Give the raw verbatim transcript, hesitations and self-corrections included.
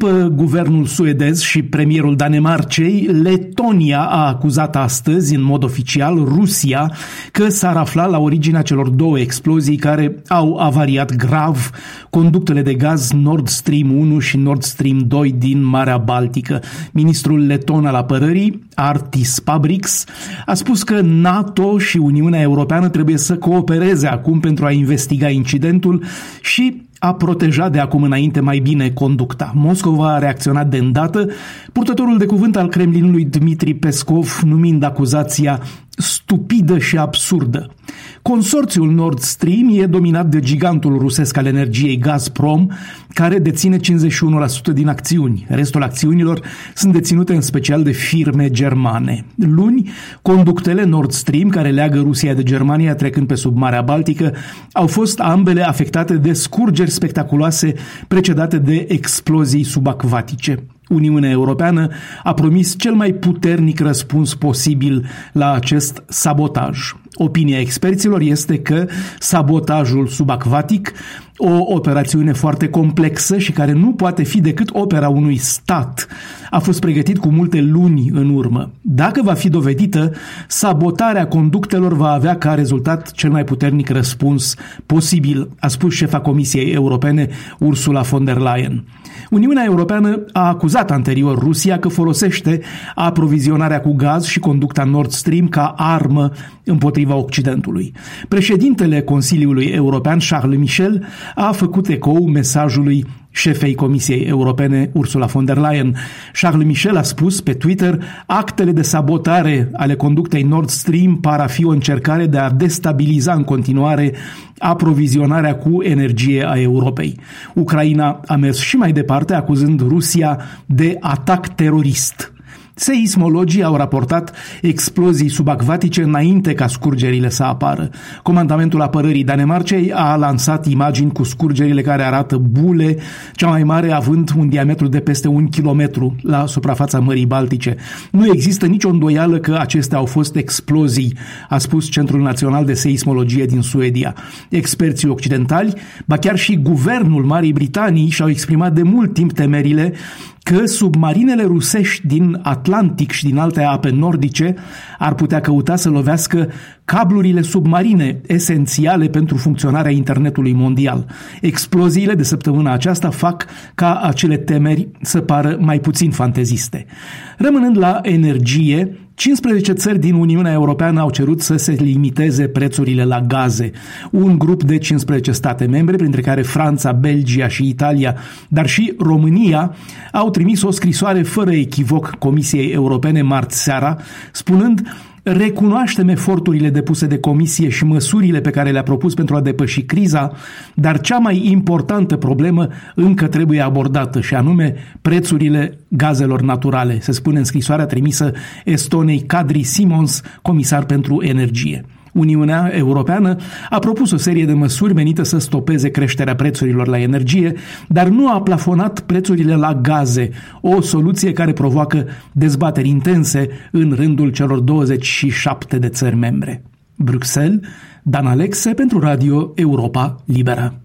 După guvernul suedez și premierul Danemarcei, Letonia a acuzat astăzi, în mod oficial, Rusia că s-ar afla la originea celor două explozii care au avariat grav conductele de gaz Nord Stream unu și Nord Stream doi din Marea Baltică. Ministrul leton al apărării, Artis Pabriks, a spus că NATO și Uniunea Europeană trebuie să coopereze acum pentru a investiga incidentul și a proteja de acum înainte mai bine conducta. Moscova a reacționat de îndată, purtătorul de cuvânt al Kremlinului Dmitri Peskov numind acuzația stupidă și absurdă. Consorțiul Nord Stream e dominat de gigantul rusesc al energiei Gazprom, care deține cincizeci și unu la sută din acțiuni. Restul acțiunilor sunt deținute în special de firme germane. Luni, conductele Nord Stream, care leagă Rusia de Germania trecând pe sub Marea Baltică, au fost ambele afectate de scurgeri spectaculoase precedate de explozii subacvatice. Uniunea Europeană a promis cel mai puternic răspuns posibil la acest sabotaj. Opinia experților este că sabotajul subacvatic, o operațiune foarte complexă și care nu poate fi decât opera unui stat, a fost pregătit cu multe luni în urmă. Dacă va fi dovedită, sabotarea conductelor va avea ca rezultat cel mai puternic răspuns posibil, a spus șefa Comisiei Europene Ursula von der Leyen. Uniunea Europeană a acuzat anterior Rusia că folosește aprovizionarea cu gaz și conducta Nord Stream ca armă împotriva Occidentului. Președintele Consiliului European, Charles Michel, a făcut ecou mesajului șefei Comisiei Europene, Ursula von der Leyen. Charles Michel a spus pe Twitter: actele de sabotare ale conductei Nord Stream par a fi o încercare de a destabiliza în continuare aprovizionarea cu energie a Europei. Ucraina a mers și mai departe, acuzând Rusia de atac terorist. Seismologii au raportat explozii subacvatice înainte ca scurgerile să apară. Comandamentul apărării Danemarcei a lansat imagini cu scurgerile care arată bule, cea mai mare având un diametru de peste un kilometru la suprafața Mării Baltice. Nu există nicio îndoială că acestea au fost explozii, a spus Centrul Național de Seismologie din Suedia. Experții occidentali, ba chiar și guvernul Marii Britanii și-au exprimat de mult timp temerile că submarinele rusești din Atlantic și din alte ape nordice ar putea căuta să lovească cablurile submarine esențiale pentru funcționarea internetului mondial. Exploziile de săptămâna aceasta fac ca acele temeri să pară mai puțin fanteziste. Rămânând la energie, cincisprezece țări din Uniunea Europeană au cerut să se limiteze prețurile la gaze. Un grup de cincisprezece state membre, printre care Franța, Belgia și Italia, dar și România, au trimis o scrisoare fără echivoc Comisiei Europene marți seara, spunând: recunoaștem eforturile depuse de Comisie și măsurile pe care le-a propus pentru a depăși criza, dar cea mai importantă problemă încă trebuie abordată, și anume prețurile gazelor naturale, se spune în scrisoarea trimisă Estonei Kadri Simons, comisar pentru energie. Uniunea Europeană a propus o serie de măsuri menite să stopeze creșterea prețurilor la energie, dar nu a plafonat prețurile la gaze, o soluție care provoacă dezbateri intense în rândul celor douăzeci și șapte de țări membre. Bruxelles, Dan Alexe pentru Radio Europa Liberă.